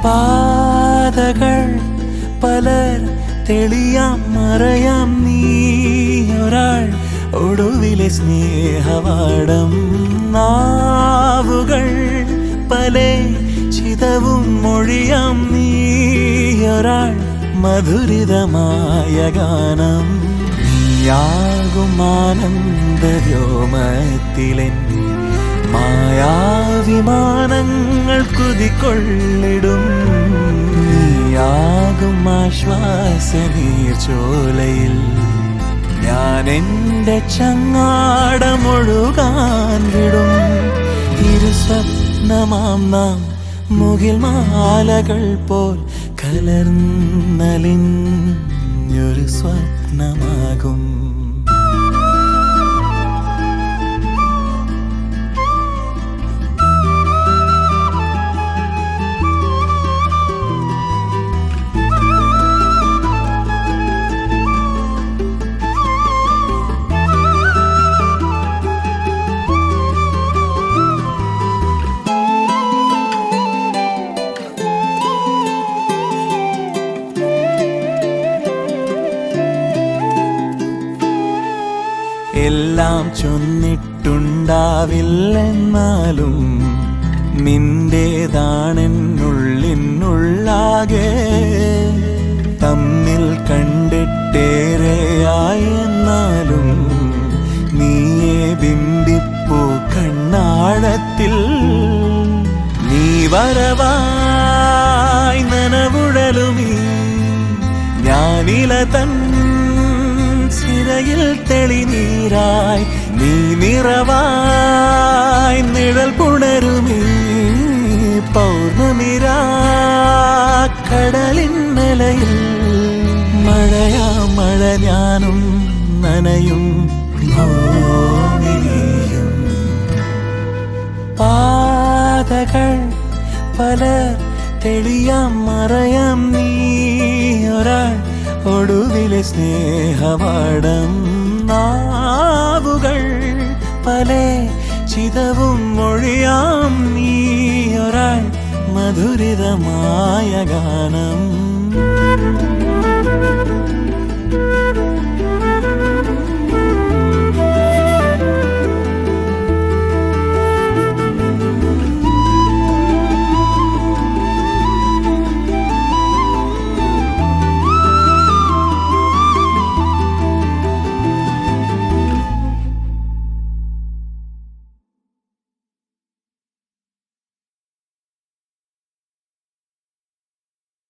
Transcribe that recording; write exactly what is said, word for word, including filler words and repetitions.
പാതകൾ പലർ തെളിയാം മറയാം നീ ഒരാൾ ഒടുവിലെ സ്നേഹവാടം നാവുകൾ പല ചിതവും മൊഴിയാം നീ ഒരാൾ മധുരിതമായ ഗാനം നീയാകും ആനന്ദവ്യോമത്തിലെൻ മായാവിമാനങ്ങൾ കുതികൊള്ളിടും നീയാകും ആശ്വാസനീർച്ചോലയിൽ ഞാൻ എൻ്റെ ചങ്ങാടമൊഴുകാൻ വിടും ഇരു സ്വപ്നമാം നാം മുകിൽ മാലകൾ പോൽ കലർന്നലിഞ്ഞൊരു സ്വപ്നമാകും. എല്ലാം ചൊന്നിട്ടുണ്ടാവില്ലെന്നാലും നിന്റേതാണെന്നുള്ളിനുള്ളാകെ തമ്മിൽ കണ്ടിട്ടേറെയായി എന്നാലും നീയെ ബിംബിപ്പൂ കണ്ണാഴത്തിൽ നീ വരവായി നനവുഴലുമീ ഞാനില തൻ സിരയിൽ തെളിനീരായി നീ നിറവായി നിഴൽ പുണരുമീ പൗർണമിരാ കടലിൻ നിലയിൽ മഴയാ മഴ ഞാനും നനയും ഭൂമിയും പാതകൾ പലർ തെളിയാം മറയാം നീ ഒരാൾ ഒടുവിലെ സ്നേഹവാടം നാവുകൾ പല ചിതവും മൊഴിയാം നീ ഒരാൾ മധുരിതമായ ഗാനം.